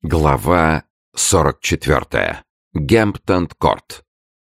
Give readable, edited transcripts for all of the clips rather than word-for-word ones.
Глава 44. Гэмптон-Корт.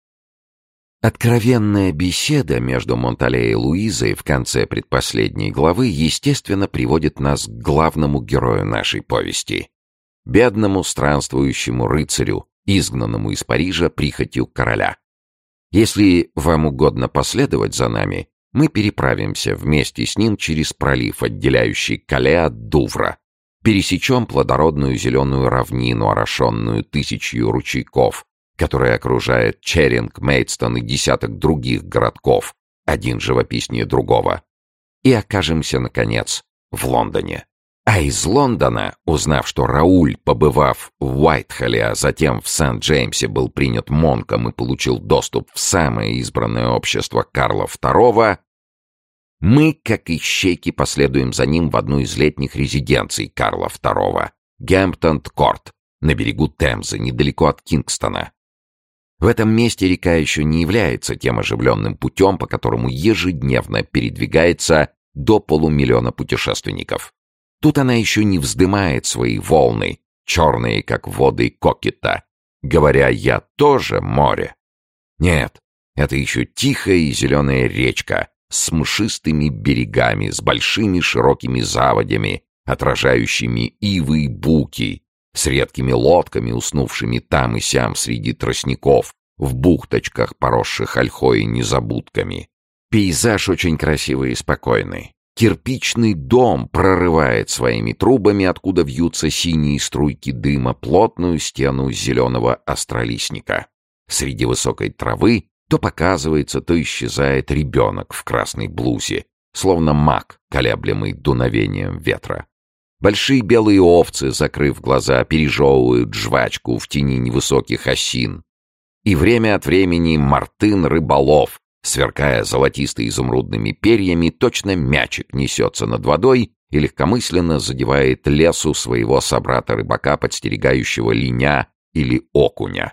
Откровенная беседа между Монтале и Луизой в конце предпоследней главы, естественно, приводит нас к главному герою нашей повести — бедному странствующему рыцарю, изгнанному из Парижа прихотью короля. Если вам угодно последовать за нами, мы переправимся вместе с ним через пролив, отделяющий Кале от Дувра. Пересечем плодородную зеленую равнину, орошенную тысячью ручейков, которая окружает Черинг, Мейдстон и десяток других городков, один живописнее другого, и окажемся, наконец, в Лондоне. А из Лондона, узнав, что Рауль, побывав в Уайтхолле, а затем в Сент-Джеймсе, был принят Монком и получил доступ в самое избранное общество Карла II, мы, как ищейки, последуем за ним в одну из летних резиденций Карла II — Гэмптон-Корт, на берегу Темзы, недалеко от Кингстона. В этом месте река еще не является тем оживленным путем, по которому ежедневно передвигается до полумиллиона путешественников. Тут она еще не вздымает свои волны, черные, как воды Кокета, говоря «я тоже море». Нет, это еще тихая и зеленая речка, с мшистыми берегами, с большими широкими заводями, отражающими ивы и буки, с редкими лодками, уснувшими там и сям среди тростников, в бухточках, поросших ольхой и незабудками. Пейзаж очень красивый и спокойный. Кирпичный дом прорывает своими трубами, откуда вьются синие струйки дыма, плотную стену зеленого остролистника. Среди высокой травы то показывается, то исчезает ребенок в красной блузе, словно маг, колеблемый дуновением ветра. Большие белые овцы, закрыв глаза, пережевывают жвачку в тени невысоких осин. И время от времени мартын-рыболов, сверкая золотисто-изумрудными перьями, точно мячик несется над водой и легкомысленно задевает лесу своего собрата-рыбака, подстерегающего линя или окуня.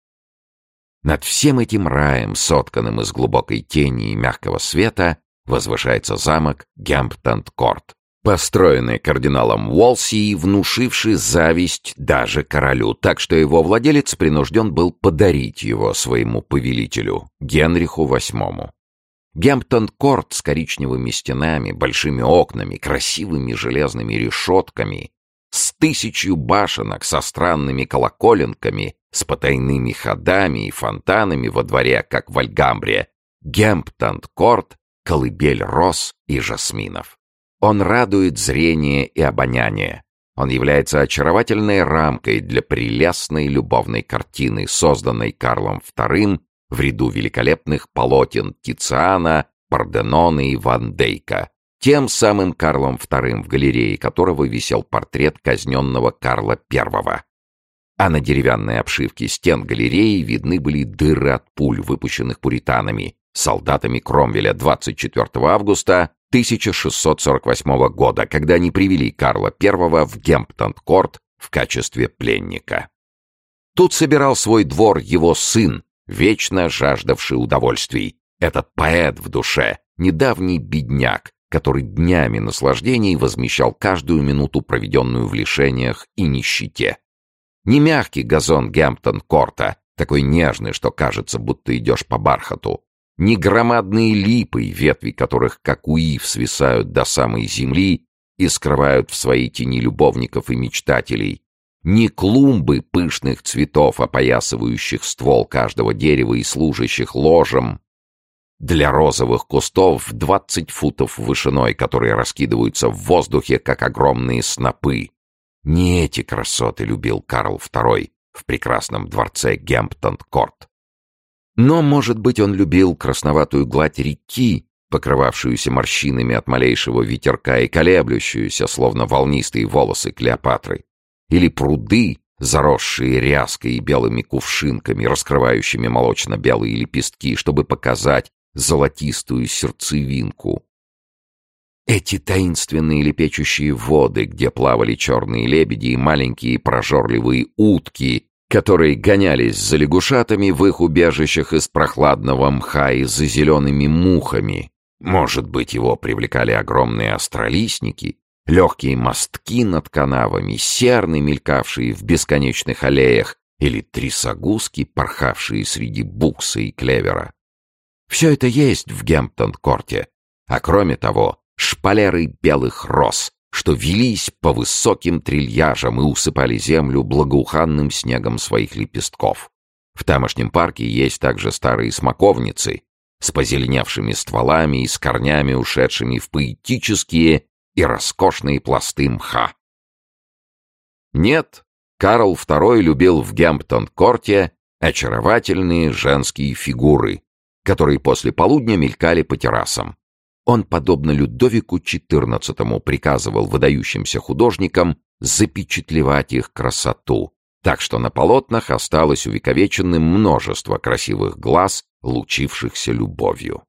Над всем этим раем, сотканным из глубокой тени и мягкого света, возвышается замок Гэмптон-Корт, построенный кардиналом Уолси и внушивший зависть даже королю, так что его владелец принужден был подарить его своему повелителю, Генриху VIII. Гэмптон-Корт с коричневыми стенами, большими окнами, красивыми железными решетками, с 1000 башенок, со странными колоколенками, с потайными ходами и фонтанами во дворе, как в Альгамбре. Гэмптон-Корт — колыбель роз и жасминов. Он радует зрение и обоняние. Он является очаровательной рамкой для прелестной любовной картины, созданной Карлом II в ряду великолепных полотен Тициана, Парденона и Ван Дейка, тем самым Карлом II, в галерее которого висел портрет казненного Карла I. А на деревянной обшивке стен галереи видны были дыры от пуль, выпущенных пуританами, солдатами Кромвеля 24 августа 1648 года, когда они привели Карла I в Гэмптон-Корт в качестве пленника. Тут собирал свой двор его сын, вечно жаждавший удовольствий, этот поэт в душе, недавний бедняк, который днями наслаждений возмещал каждую минуту, проведенную в лишениях и нищете. Не мягкий газон Гэмптон-Корта, такой нежный, что кажется, будто идешь по бархату, не громадные липы, ветви которых, как у ив, свисают до самой земли и скрывают в своей тени любовников и мечтателей, не клумбы пышных цветов, опоясывающих ствол каждого дерева и служащих ложем для розовых кустов в 20 футов вышиной, которые раскидываются в воздухе, как огромные снопы. Не эти красоты любил Карл II в прекрасном дворце Гэмптон-Корт. Но, может быть, он любил красноватую гладь реки, покрывавшуюся морщинами от малейшего ветерка и колеблющуюся, словно волнистые волосы Клеопатры, или пруды, заросшие ряской и белыми кувшинками, раскрывающими молочно-белые лепестки, чтобы показать золотистую сердцевинку. Эти таинственные лепечущие воды, где плавали черные лебеди и маленькие прожорливые утки, которые гонялись за лягушатами в их убежищах из прохладного мха и за зелеными мухами. Может быть, его привлекали огромные остролистники, легкие мостки над канавами, серны, мелькавшие в бесконечных аллеях, или трясогузки, порхавшие среди букса и клевера. Все это есть в Гемптон-корте, а кроме того, шпалеры белых роз, что велись по высоким трильяжам и усыпали землю благоуханным снегом своих лепестков. В тамошнем парке есть также старые смоковницы с позеленевшими стволами и с корнями, ушедшими в поэтические и роскошные пласты мха. Нет, Карл II любил в Гемптон-корте очаровательные женские фигуры, которые после полудня мелькали по террасам. Он, подобно Людовику XIV, приказывал выдающимся художникам запечатлевать их красоту, так что на полотнах осталось увековеченным множество красивых глаз, лучившихся любовью.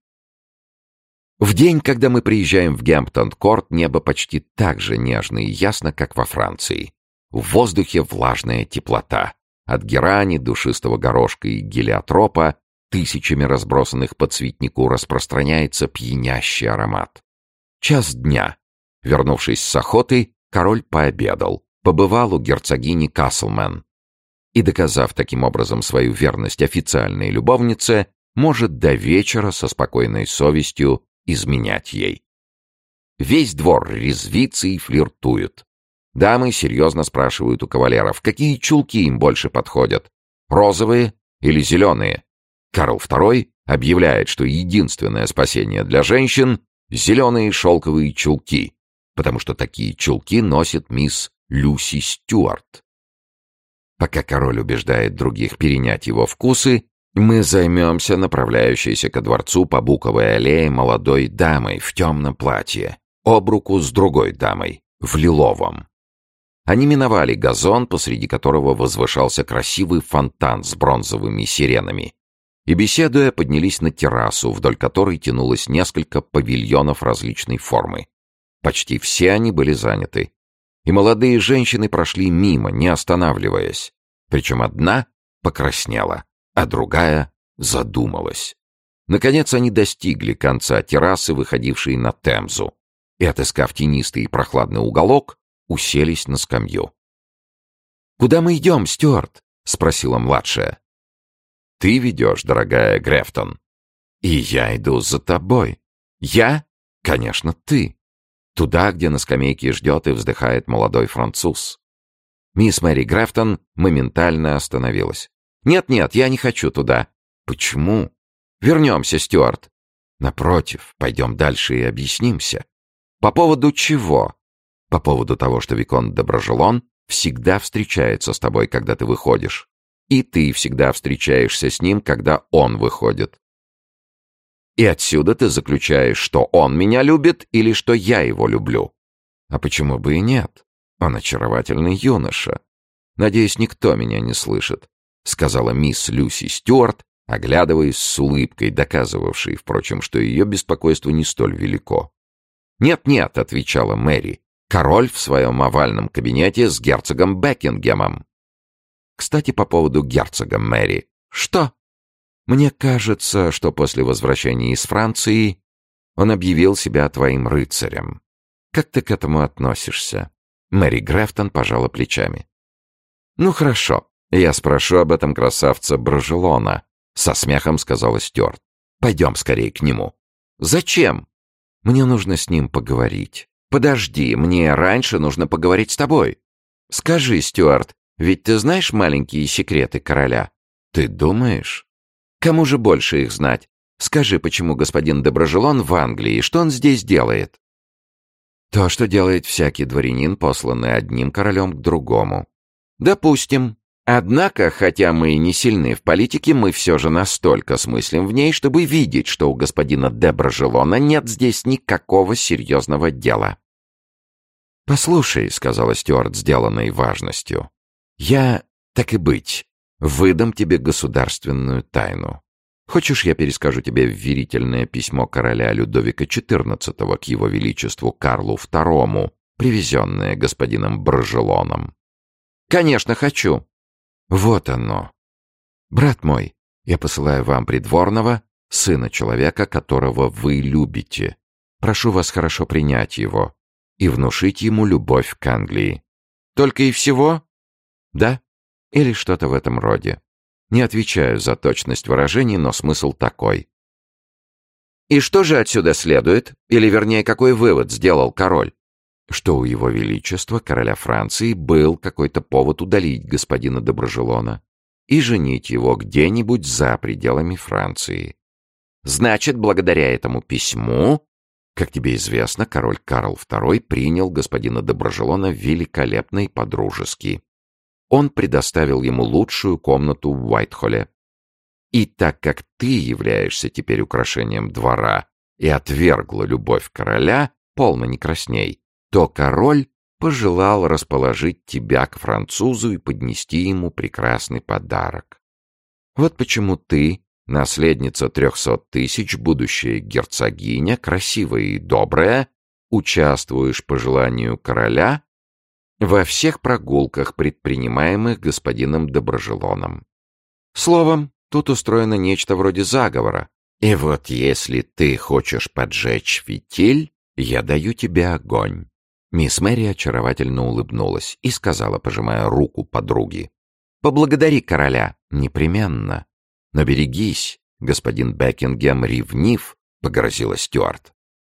В день, когда мы приезжаем в Гемптон-корт, небо почти так же нежно и ясно, как во Франции. В воздухе влажная теплота. От герани, душистого горошка и гелиотропа, тысячами разбросанных по цветнику, распространяется пьянящий аромат. Час дня. Вернувшись с охоты, король пообедал, побывал у герцогини Каслмен и, доказав таким образом свою верность официальной любовнице, может до вечера со спокойной совестью изменять ей. Весь двор резвится и флиртует. Дамы серьезно спрашивают у кавалеров, какие чулки им больше подходят, розовые или зеленые. Карл II объявляет, что единственное спасение для женщин — зеленые шелковые чулки, потому что такие чулки носит мисс Люси Стюарт. Пока король убеждает других перенять его вкусы, мы займемся направляющейся ко дворцу по Буковой аллее молодой дамой в темном платье, об руку с другой дамой, в лиловом. Они миновали газон, посреди которого возвышался красивый фонтан с бронзовыми сиренами, и, беседуя, поднялись на террасу, вдоль которой тянулось несколько павильонов различной формы. Почти все они были заняты, и молодые женщины прошли мимо, не останавливаясь. Причем одна покраснела, а другая задумалась. Наконец они достигли конца террасы, выходившей на Темзу, и, отыскав тенистый и прохладный уголок, уселись на скамью. «Куда мы идем, Стюарт?» — спросила младшая. «Ты ведешь, дорогая Грефтон, и я иду за тобой. Я? Конечно, ты. Туда, где на скамейке ждет и вздыхает молодой француз». Мисс Мэри Грефтон моментально остановилась. «Нет-нет, я не хочу туда». «Почему?» «Вернемся, Стюарт». «Напротив, пойдем дальше и объяснимся». «По поводу чего?» «По поводу того, что виконт де Брожелон всегда встречается с тобой, когда ты выходишь. И ты всегда встречаешься с ним, когда он выходит. И отсюда ты заключаешь, что он меня любит или что я его люблю. А почему бы и нет? Он очаровательный юноша. Надеюсь, никто меня не слышит», — сказала мисс Люси Стюарт, оглядываясь с улыбкой, доказывавшей, впрочем, что ее беспокойство не столь велико. «Нет-нет», — отвечала Мэри, — «король в своем овальном кабинете с герцогом Бекингемом». «Кстати, по поводу герцога, Мэри». «Что?» «Мне кажется, что после возвращения из Франции он объявил себя твоим рыцарем. Как ты к этому относишься?» Мэри Грефтон пожала плечами. «Ну хорошо, я спрошу об этом красавца Брожелона», — со смехом сказала Стюарт. «Пойдем скорее к нему». «Зачем?» «Мне нужно с ним поговорить». «Подожди, мне раньше нужно поговорить с тобой». «Скажи, Стюарт, ведь ты знаешь маленькие секреты короля?» «Ты думаешь?» «Кому же больше их знать? Скажи, почему господин де Брожелон в Англии, и что он здесь делает?» «То, что делает всякий дворянин, посланный одним королем к другому». «Допустим. Однако, хотя мы и не сильны в политике, мы все же настолько смыслим в ней, чтобы видеть, что у господина де Брожелона нет здесь никакого серьезного дела». «Послушай», — сказала Стюарт, сделанной важностью, — «я, так и быть, выдам тебе государственную тайну. Хочешь, я перескажу тебе вверительное письмо короля Людовика XIV к его величеству Карлу II, привезенное господином Брожелоном?» «Конечно, хочу». «Вот оно. Брат мой, я посылаю вам придворного, сына человека, которого вы любите. Прошу вас хорошо принять его. и внушить ему любовь к Англии. Только и всего? Да? Или что-то в этом роде. Не отвечаю за точность выражений, но смысл такой. И что же отсюда следует? Или, вернее, какой вывод сделал король? Что у его величества, короля Франции, был какой-то повод удалить господина Доброжелона и женить его где-нибудь за пределами Франции. Значит, благодаря этому письму, как тебе известно, король Карл II принял господина Доброжелона великолепно и по-дружески. Он предоставил ему лучшую комнату в Уайтхолле. И так как ты являешься теперь украшением двора и отвергла любовь короля, полно не красней, то король пожелал расположить тебя к французу и поднести ему прекрасный подарок. Вот почему ты, наследница 300 000, будущая герцогиня, красивая и добрая, участвуешь по желанию короля во всех прогулках, предпринимаемых господином Доброжелоном. Словом, тут устроено нечто вроде заговора. И вот если ты хочешь поджечь фитиль, я даю тебе огонь. Мисс Мэри очаровательно улыбнулась и сказала, пожимая руку подруги: «Поблагодари короля, непременно. Но берегись, господин Бекингем ревнив», — погрозила Стюарт.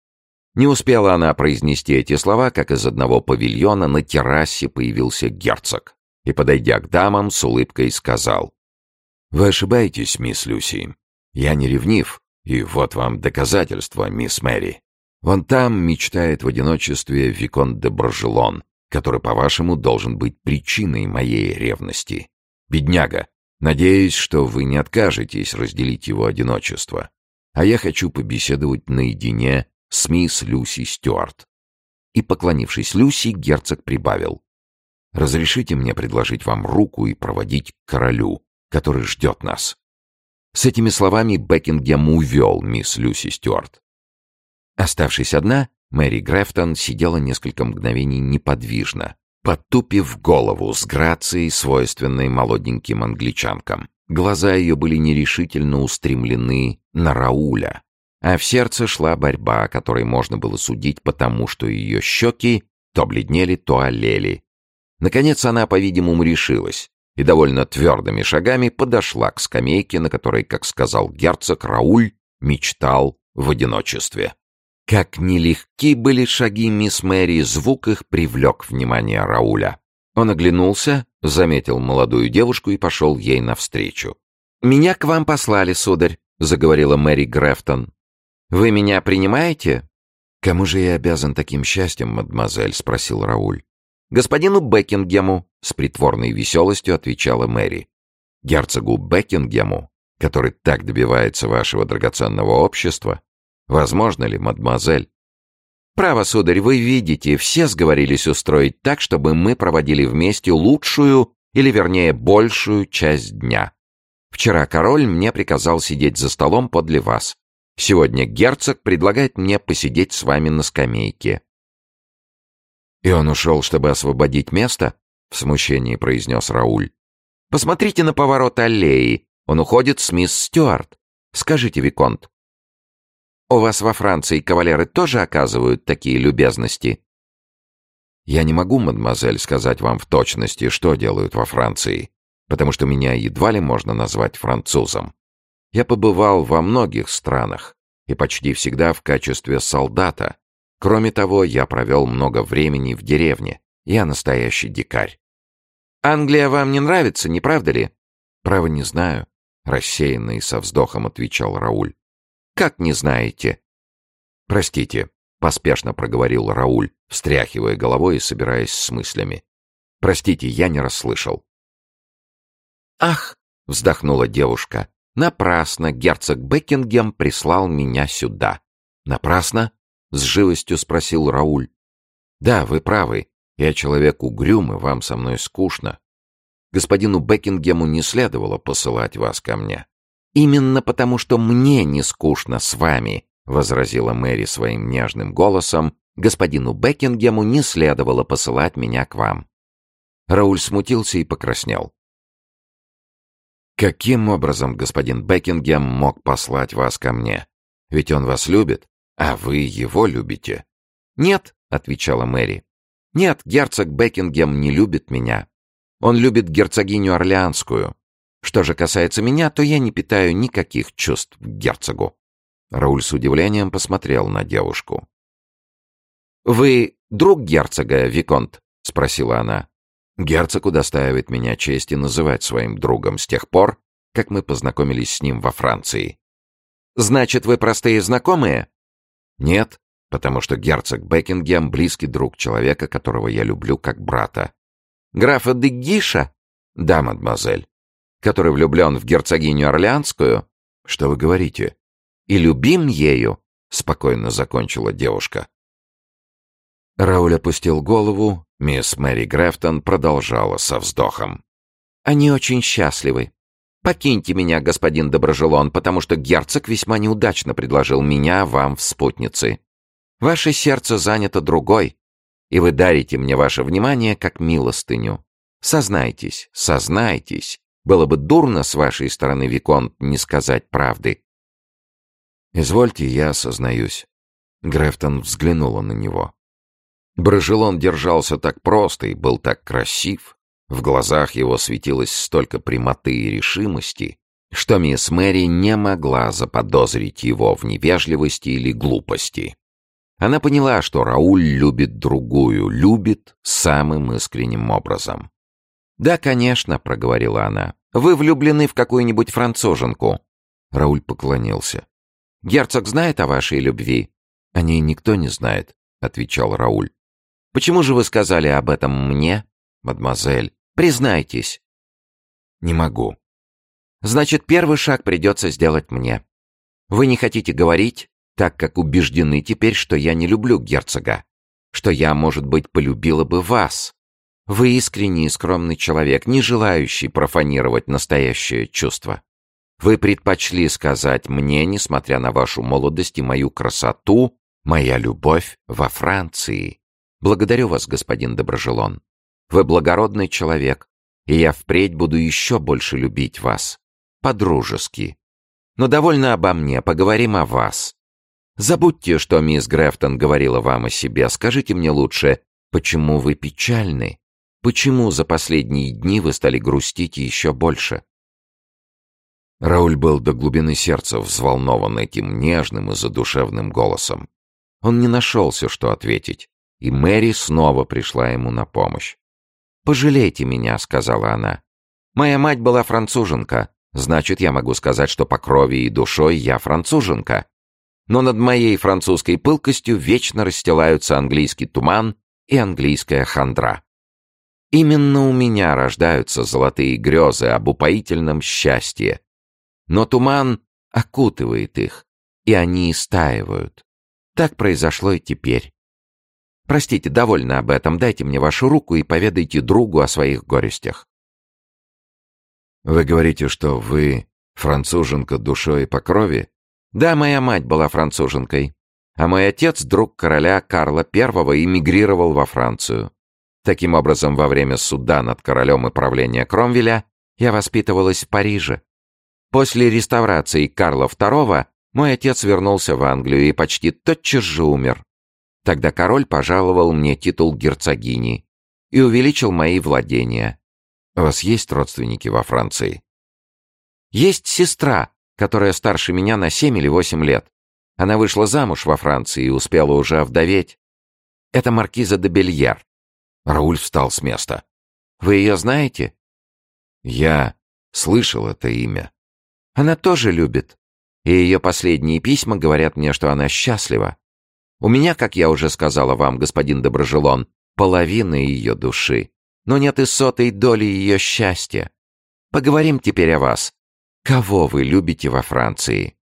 Не успела она произнести эти слова, как из одного павильона на террасе появился герцог и, подойдя к дамам, с улыбкой сказал: «Вы ошибаетесь, мисс Люси. Я не ревнив, и вот вам доказательство, мисс Мэри. Вон там мечтает в одиночестве виконт де Брожелон, который, по-вашему, должен быть причиной моей ревности. Бедняга, надеюсь, что вы не откажетесь разделить его одиночество. А я хочу побеседовать наедине с мисс Люси Стюарт». И, поклонившись Люси, герцог прибавил: «Разрешите мне предложить вам руку и проводить к королю, который ждет нас». С этими словами Бекингем увел мисс Люси Стюарт. Оставшись одна, Мэри Грефтон сидела несколько мгновений неподвижно, потупив голову с грацией, свойственной молоденьким англичанкам. Глаза ее были нерешительно устремлены на Рауля, а в сердце шла борьба, которой можно было судить потому, что ее щеки то бледнели, то олели. Наконец она, по-видимому, решилась и довольно твердыми шагами подошла к скамейке, на которой, как сказал герцог, Рауль мечтал в одиночестве. Как нелегки были шаги мисс Мэри, звук их привлек внимание Рауля. Он оглянулся, заметил молодую девушку и пошел ей навстречу. «Меня к вам послали, сударь», — заговорила Мэри Грефтон. «Вы меня принимаете?» «Кому же я обязан таким счастьем, мадемуазель?» — спросил Рауль. «Господину Бекингему», — с притворной веселостью отвечала Мэри. «Герцогу Бекингему, который так добивается вашего драгоценного общества? Возможно ли, мадемуазель?» «Право, сударь, вы видите, все сговорились устроить так, чтобы мы проводили вместе лучшую, или вернее большую часть дня. Вчера король мне приказал сидеть за столом подле вас. Сегодня герцог предлагает мне посидеть с вами на скамейке». «И он ушел, чтобы освободить место?» — в смущении произнес Рауль. «Посмотрите на поворот аллеи. Он уходит с мисс Стюарт. Скажите, виконт, у вас во Франции кавалеры тоже оказывают такие любезности?» «Я не могу, мадемуазель, сказать вам в точности, что делают во Франции, потому что меня едва ли можно назвать французом. Я побывал во многих странах и почти всегда в качестве солдата. Кроме того, я провел много времени в деревне. Я настоящий дикарь». «Англия вам не нравится, не правда ли?» «Право не знаю», — рассеянно и со вздохом отвечал Рауль. «Как не знаете?» «Простите», — поспешно проговорил Рауль, встряхивая головой и собираясь с мыслями. «Простите, я не расслышал». «Ах!» — вздохнула девушка. «Напрасно герцог Бекингем прислал меня сюда». «Напрасно?» — с живостью спросил Рауль. «Да, вы правы. Я человек угрюмый, вам со мной скучно. Господину Бекингему не следовало посылать вас ко мне». «Именно потому, что мне не скучно с вами», — возразила Мэри своим нежным голосом, «господину Бекингему не следовало посылать меня к вам». Рауль смутился и покраснел. «Каким образом господин Бекингем мог послать вас ко мне? Ведь он вас любит, а вы его любите». «Нет», — отвечала Мэри. «Нет, герцог Бекингем не любит меня. Он любит герцогиню Орлеанскую. Что же касается меня, то я не питаю никаких чувств к герцогу». Рауль с удивлением посмотрел на девушку. «Вы друг герцога, виконт?» — спросила она. «Герцог удостаивает меня чести называть своим другом с тех пор, как мы познакомились с ним во Франции». «Значит, вы простые знакомые?» «Нет, потому что герцог Бекингем — близкий друг человека, которого я люблю как брата». «Графа де Гиша?» «Да, мадемуазель». «Который влюблен в герцогиню Орлеанскую?» «Что вы говорите?» «И любим ею», — спокойно закончила девушка. Рауль опустил голову, мисс Мэри Грефтон продолжала со вздохом. «Они очень счастливы. Покиньте меня, господин Доброжелон, потому что герцог весьма неудачно предложил меня вам в спутницы. Ваше сердце занято другой, и вы дарите мне ваше внимание как милостыню. Сознайтесь, сознайтесь. Было бы дурно с вашей стороны, виконт, не сказать правды». «Извольте, я сознаюсь». Грефтон взглянула на него. Брожелон держался так просто и был так красив. В глазах его светилось столько прямоты и решимости, что мисс Мэри не могла заподозрить его в невежливости или глупости. Она поняла, что Рауль любит другую, любит самым искренним образом. «Да, конечно», — проговорила она. «Вы влюблены в какую-нибудь француженку?» Рауль поклонился. «Герцог знает о вашей любви?» «О ней никто не знает», — отвечал Рауль. «Почему же вы сказали об этом мне, мадемуазель? Признайтесь». «Не могу». «Значит, первый шаг придется сделать мне. Вы не хотите говорить, так как убеждены теперь, что я не люблю герцога, что я, может быть, полюбила бы вас. Вы искренний и скромный человек, не желающий профанировать настоящее чувство. Вы предпочли сказать мне, несмотря на вашу молодость и мою красоту, моя любовь во Франции. Благодарю вас, господин Доброжелон. Вы благородный человек, и я впредь буду еще больше любить вас. По-дружески. Но довольно обо мне, поговорим о вас. Забудьте, что мисс Грефтон говорила вам о себе. Скажите мне лучше, почему вы печальны? Почему за последние дни вы стали грустить еще больше?» Рауль был до глубины сердца взволнован этим нежным и задушевным голосом. Он не нашелся, что ответить, и Мэри снова пришла ему на помощь. «Пожалейте меня», — сказала она. «Моя мать была француженка, значит, я могу сказать, что по крови и душой я француженка. Но над моей французской пылкостью вечно расстилаются английский туман и английская хандра. Именно у меня рождаются золотые грезы об упоительном счастье. Но туман окутывает их, и они истаивают. Так произошло и теперь. Простите, довольно об этом. Дайте мне вашу руку и поведайте другу о своих горестях». «Вы говорите, что вы француженка душой и по крови?» «Да, моя мать была француженкой, а мой отец, друг короля Карла I, эмигрировал во Францию. Таким образом, во время суда над королем и правления Кромвеля я воспитывалась в Париже. После реставрации Карла II мой отец вернулся в Англию и почти тотчас же умер. Тогда король пожаловал мне титул герцогини и увеличил мои владения». «У вас есть родственники во Франции?» «Есть сестра, которая старше меня на 7 или 8 лет. Она вышла замуж во Франции и успела уже овдоветь. Это маркиза де Бельяр». Рауль встал с места. «Вы ее знаете?» «Я слышал это имя». «Она тоже любит. И ее последние письма говорят мне, что она счастлива. У меня, как я уже сказала вам, господин Доброжелон, половина ее души, но нет и сотой доли ее счастья. Поговорим теперь о вас. Кого вы любите во Франции?»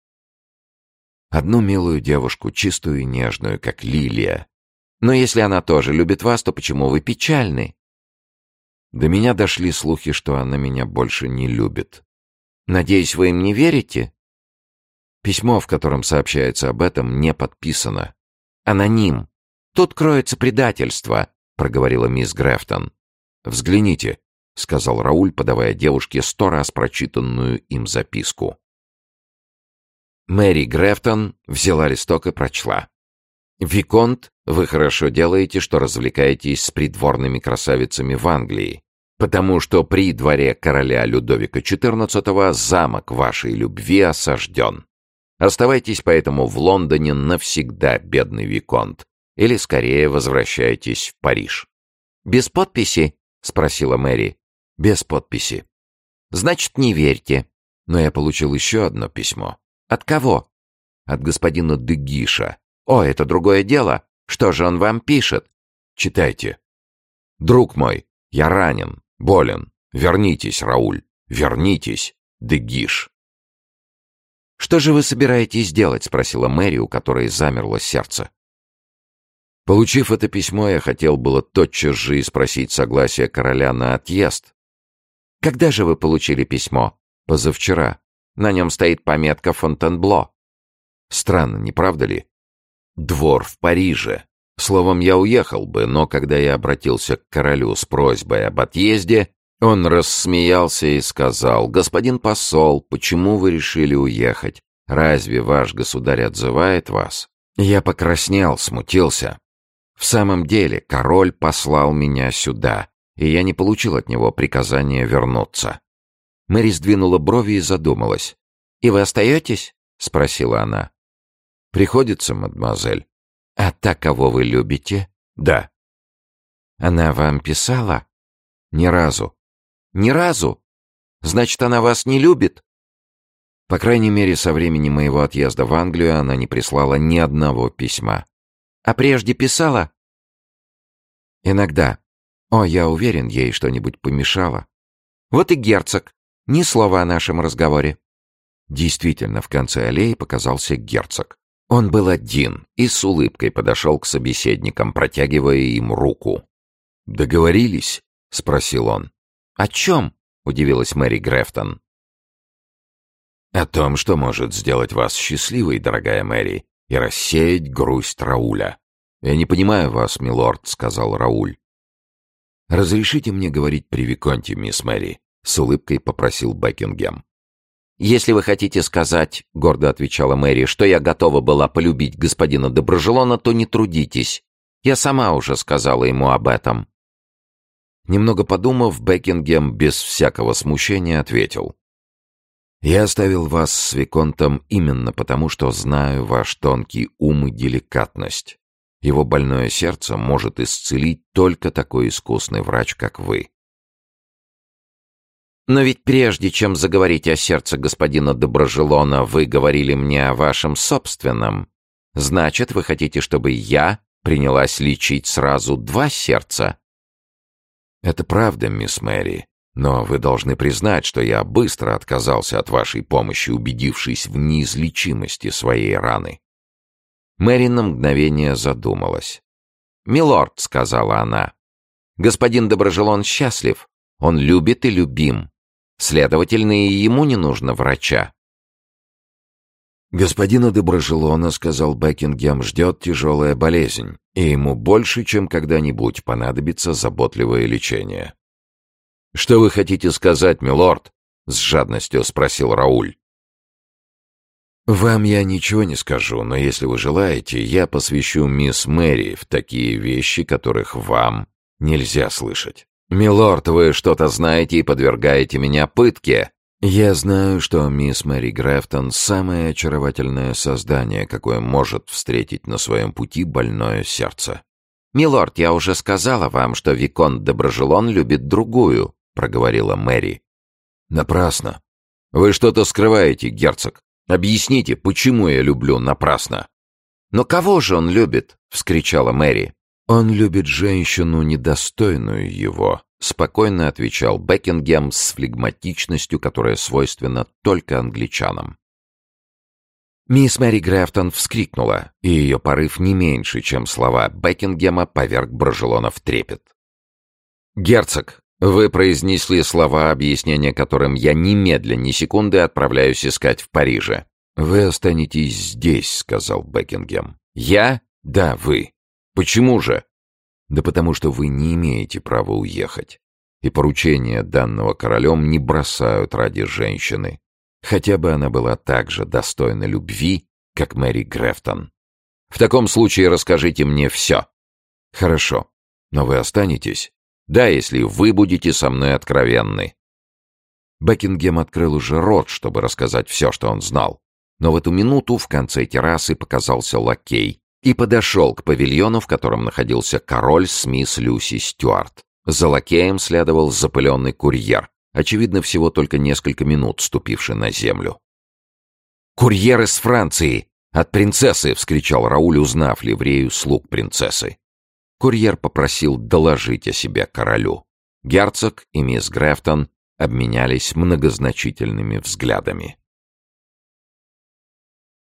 «Одну милую девушку, чистую и нежную, как лилия. Но если она тоже любит вас, то почему вы печальны?» «До меня дошли слухи, что она меня больше не любит». «Надеюсь, вы им не верите?» «Письмо, в котором сообщается об этом, не подписано». «Аноним. Тут кроется предательство», — проговорила мисс Грефтон. «Взгляните», — сказал Рауль, подавая девушке 100 раз прочитанную им записку. Мэри Грефтон взяла листок и прочла. «Виконт, вы хорошо делаете, что развлекаетесь с придворными красавицами в Англии, потому что при дворе короля Людовика XIV замок вашей любви осажден. Оставайтесь поэтому в Лондоне навсегда, бедный виконт, или скорее возвращайтесь в Париж». «Без подписи?» — спросила Мэри. «Без подписи». «Значит, не верьте». Но я получил еще одно письмо. «От кого?» «От господина де Гиша». «О, это другое дело. Что же он вам пишет?» «Читайте». «Друг мой, я ранен, болен. Вернитесь, Рауль, вернитесь, де Гиш». «Что же вы собираетесь делать?» — спросила Мэри, у которой замерло сердце. Получив это письмо, я хотел было тотчас же и спросить согласия короля на отъезд. «Когда же вы получили письмо?» «Позавчера. На нем стоит пометка «Фонтенбло». Странно, не правда ли? Двор в Париже. Словом, я уехал бы, но когда я обратился к королю с просьбой об отъезде, он рассмеялся и сказал: «Господин посол, почему вы решили уехать? Разве ваш государь отзывает вас?» Я покраснел, смутился. В самом деле, король послал меня сюда, и я не получил от него приказания вернуться. Мэри сдвинула брови и задумалась. «И вы остаетесь?» — спросила она. «Приходится, мадемуазель». «А та, кого вы любите?» «Да». «Она вам писала?» «Ни разу». «Ни разу? Значит, она вас не любит?» По крайней мере, со времени моего отъезда в Англию она не прислала ни одного письма. «А прежде писала?» «Иногда. О, я уверен, ей что-нибудь помешало». «Вот и герцог. Ни слова о нашем разговоре». Действительно, в конце аллеи показался герцог. Он был один и с улыбкой подошел к собеседникам, протягивая им руку. «Договорились?» — спросил он. «О чем?» — удивилась Мэри Грефтон. «О том, что может сделать вас счастливой, дорогая Мэри, и рассеять грусть Рауля». «Я не понимаю вас, милорд», — сказал Рауль. «Разрешите мне говорить при виконте, мисс Мэри», — с улыбкой попросил Бекингем. «Если вы хотите сказать, — гордо отвечала Мэри, — что я готова была полюбить господина де Брожелона, то не трудитесь. Я сама уже сказала ему об этом». Немного подумав, Бекингем без всякого смущения ответил: «Я оставил вас с виконтом именно потому, что знаю ваш тонкий ум и деликатность. Его больное сердце может исцелить только такой искусный врач, как вы». «Но ведь прежде чем заговорить о сердце господина де Брожелона, вы говорили мне о вашем собственном. Значит, вы хотите, чтобы я принялась лечить сразу два сердца?» «Это правда, мисс Мэри, но вы должны признать, что я быстро отказался от вашей помощи, убедившись в неизлечимости своей раны». Мэри на мгновение задумалась. «Милорд», — сказала она, — «господин де Брожелон счастлив, он любит и любим. Следовательно, и ему не нужно врача». «Господина де Брожелона, — сказал Бекингем, — ждет тяжелая болезнь, и ему больше, чем когда-нибудь, понадобится заботливое лечение». «Что вы хотите сказать, милорд?» — с жадностью спросил Рауль. «Вам я ничего не скажу, но если вы желаете, я посвящу мисс Мэри в такие вещи, которых вам нельзя слышать». «Милорд, вы что-то знаете и подвергаете меня пытке». «Я знаю, что мисс Мэри Грефтон — самое очаровательное создание, какое может встретить на своем пути больное сердце». «Милорд, я уже сказала вам, что виконт де Брожелон любит другую», — проговорила Мэри. «Напрасно. Вы что-то скрываете, герцог. Объясните, почему я люблю напрасно?» «Но кого же он любит?» — вскричала Мэри. «Он любит женщину, недостойную его», — спокойно отвечал Бекингем с флегматичностью, которая свойственна только англичанам. Мисс Мэри Грефтон вскрикнула, и ее порыв не меньше, чем слова Бекингема, поверг Брожелона в трепет. «Герцог, вы произнесли слова, объяснения которым я немедленно, ни секунды отправляюсь искать в Париже». «Вы останетесь здесь», — сказал Бекингем. «Я? Да, вы. Почему же?» «Да потому что вы не имеете права уехать, и поручения данного королем не бросают ради женщины, хотя бы она была так же достойна любви, как Мэри Грефтон. В таком случае расскажите мне все». «Хорошо. Но вы останетесь?» «Да, если вы будете со мной откровенны». Бекингем открыл уже рот, чтобы рассказать все, что он знал. Но в эту минуту в конце террасы показался лакей и подошел к павильону, в котором находился король с мисс Люси Стюарт. За лакеем следовал запыленный курьер, очевидно, всего только несколько минут ступивший на землю. «Курьер из Франции! От принцессы!» — вскричал Рауль, узнав ливрею слуг принцессы. Курьер попросил доложить о себе королю. Герцог и мисс Грефтон обменялись многозначительными взглядами.